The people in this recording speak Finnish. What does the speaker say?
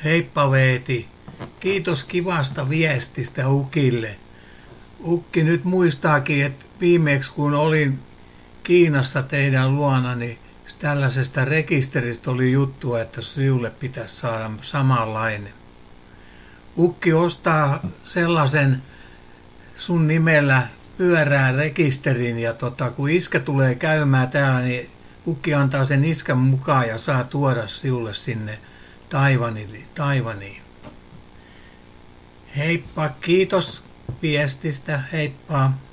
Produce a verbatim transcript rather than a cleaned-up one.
Heippa Veeti, kiitos kivasta viestistä Ukille. Ukki nyt muistaakin, että viimeksi kun olin Kiinassa teidän luona, niin tällaisesta rekisteristä oli juttua, että sinulle pitäisi saada samanlainen. Ukki ostaa sellaisen sun nimellä pyörään rekisterin ja tota, kun iskä tulee käymään täällä, niin Ukki antaa sen iskän mukaan ja saa tuoda sinulle sinne Taivaniin. Taivaniin. Heippa, kiitos viestistä, heippa.